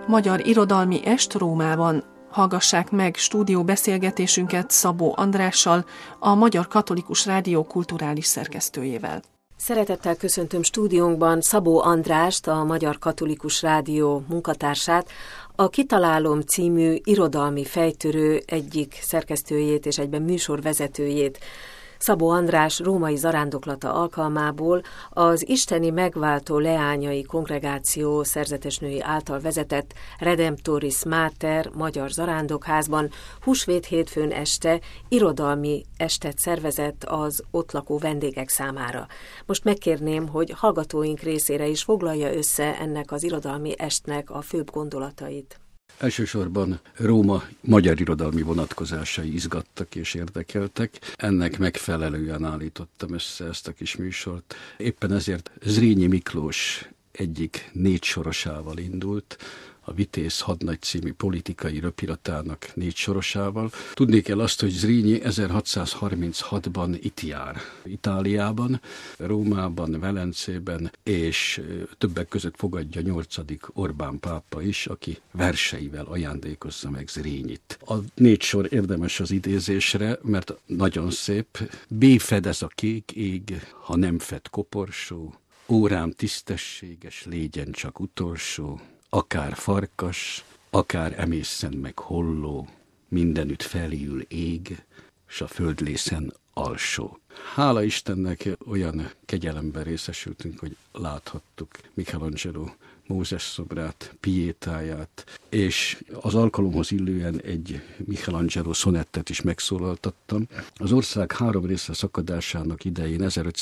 Magyar irodalmi est Rómában. Hallgassák meg stúdióbeszélgetésünket Szabó Andrással, a Magyar Katolikus Rádió kulturális szerkesztőjével. Szeretettel köszöntöm stúdiónkban Szabó Andrást, a Magyar Katolikus Rádió munkatársát, a Kitalálom című irodalmi fejtörő egyik szerkesztőjét és egyben műsorvezetőjét. Szabó András római zarándoklata alkalmából az Isteni Megváltó Leányai Kongregáció szerzetesnői által vezetett Redemptoris Mater magyar zarándokházban húsvét hétfőn este irodalmi estet szervezett az ott lakó vendégek számára. Most megkérném, hogy hallgatóink részére is foglalja össze ennek az irodalmi estnek a főbb gondolatait. Elsősorban Róma magyar irodalmi vonatkozásai izgattak és érdekeltek. Ennek megfelelően állítottam össze ezt a kis műsort. Éppen ezért Zrínyi Miklós egyik 4 sorosával indult, a Vitéz hadnagy című politikai röpiratának 4 sorosával. Tudni kell azt, hogy Zrínyi 1636-ban itt jár Itáliában, Rómában, Velencében, és többek között fogadja 8. Orbán pápa is, aki verseivel ajándékozza meg Zrínyit. A 4 sor érdemes az idézésre, mert nagyon szép. B fedez a kék ég, ha nem fed koporsó, órám tisztességes, légyen csak utolsó, akár farkas, akár emészen meg holló, mindenütt felül ég, s a földlészen alsó. Hála Istennek olyan kegyelemben részesültünk, hogy láthattuk Michelangelo Mózes szobrát, Pietáját, és az alkalomhoz illően egy Michelangelo szonettet is megszólaltattam. Az ország 3 részre szakadásának idején,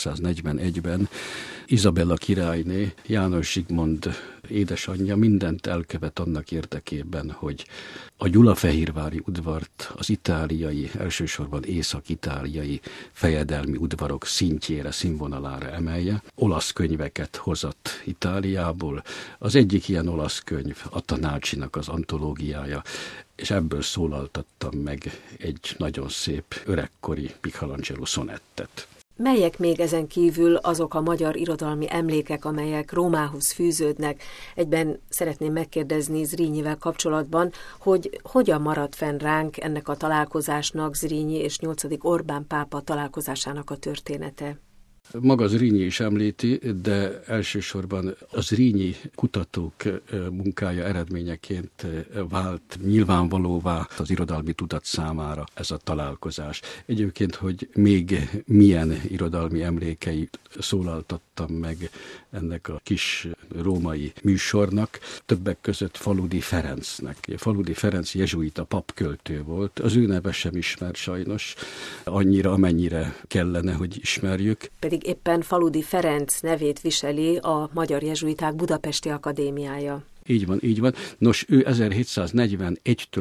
1541-ben Izabella királyné, János Zsigmond édesanyja mindent elkövet annak érdekében, hogy a gyulafehérvári udvart az itáliai, elsősorban észak-itáliai fejedelmi udvarok szintjére, színvonalára emelje. Olasz könyveket hozott Itáliából. Az egyik ilyen olasz könyv a Tanácsinak az antológiája, és ebből szólaltattam meg egy nagyon szép öregkori Michelangelo szonettet. Melyek még ezen kívül azok a magyar irodalmi emlékek, amelyek Rómához fűződnek? Egyben szeretném megkérdezni Zrínyivel kapcsolatban, hogy hogyan maradt fenn ránk ennek a találkozásnak, Zrínyi és 8. Orbán pápa találkozásának a története? Maga Zrínyi is említi, de elsősorban a Zrínyi kutatók munkája eredményeként vált nyilvánvalóvá az irodalmi tudat számára ez a találkozás. Egyébként, hogy még milyen irodalmi emlékeit szólaltattam meg ennek a kis római műsornak, többek között Faludi Ferencnek. Faludi Ferenc jezsuita papköltő volt, az ő neve sem ismert sajnos, annyira, amennyire kellene, hogy ismerjük. Pedig éppen Faludi Ferenc nevét viseli a Magyar Jezsuiták Budapesti Akadémiája. Így van, így van. Nos, ő 1741-től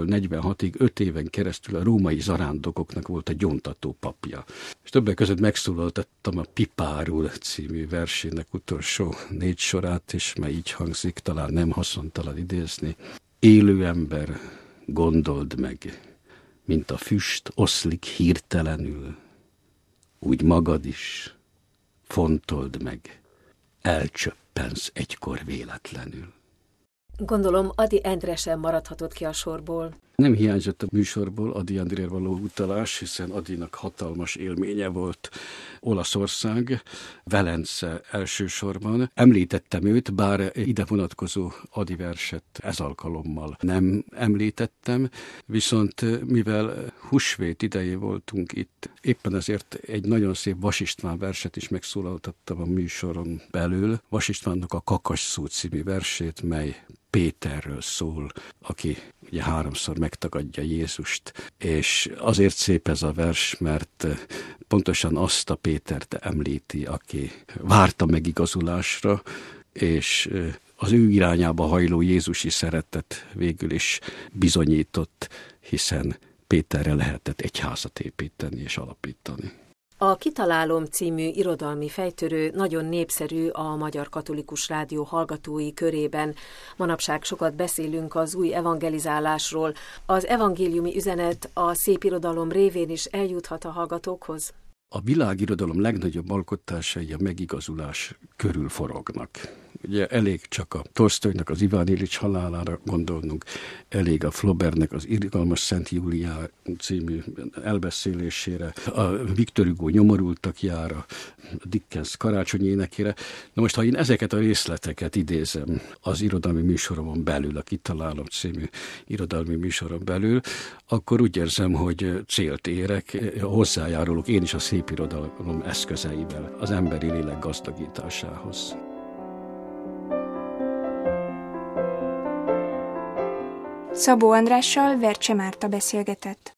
46-ig 5 éven keresztül a római zarándokoknak volt a gyóntató papja. És többek között megszólaltattam a Pipárul című versének utolsó 4 sorát, és mely így hangzik, talán nem haszontalan idézni. Élő ember, gondold meg, mint a füst oszlik hirtelenül, úgy magad is, fontold meg, elcsöppensz egykor véletlenül. Gondolom, Ady Endre sem maradhatott ki a sorból. Nem hiányzott a műsorból Ady Endrére való utalás, hiszen Adynak hatalmas élménye volt Olaszország, Velence elsősorban. Említettem őt, bár ide vonatkozó Ady verset ez alkalommal nem említettem, viszont mivel húsvét idején voltunk itt, éppen ezért egy nagyon szép Vas István verset is megszólaltattam a műsoron belül. Vas Istvánnak a Kakasszó című versét, mely Péterről szól, aki ugye 3-szor megtagadja Jézust, és azért szép ez a vers, mert pontosan azt a Pétert említi, aki várta megigazulásra, és az ő irányába hajló jézusi szeretet végül is bizonyított, hiszen Péterre lehetett egyházat építeni és alapítani. A Kitalálom című irodalmi fejtörő nagyon népszerű a Magyar Katolikus Rádió hallgatói körében. Manapság sokat beszélünk az új evangelizálásról. Az evangéliumi üzenet a szép irodalom révén is eljuthat a hallgatókhoz? a világirodalom legnagyobb alkotásai a megigazulás körül forognak. Ugye elég csak a Tolsztojnak az Iván Illics halálára gondolnunk, elég a Flaubertnek az Irgalmas Szent Júlia című elbeszélésére, a Victor Hugo Nyomorultakjára, a Dickens karácsonyi énekére. Na most, ha én ezeket a részleteket idézem az irodalmi műsoromon belül, a Kitalálom című irodalmi műsoron belül, akkor úgy érzem, hogy célt érek, hozzájárulok én is a szépirodalom eszközeivel az emberi lélek gazdagításához. Szabó Andrással Vercse Márta beszélgetett.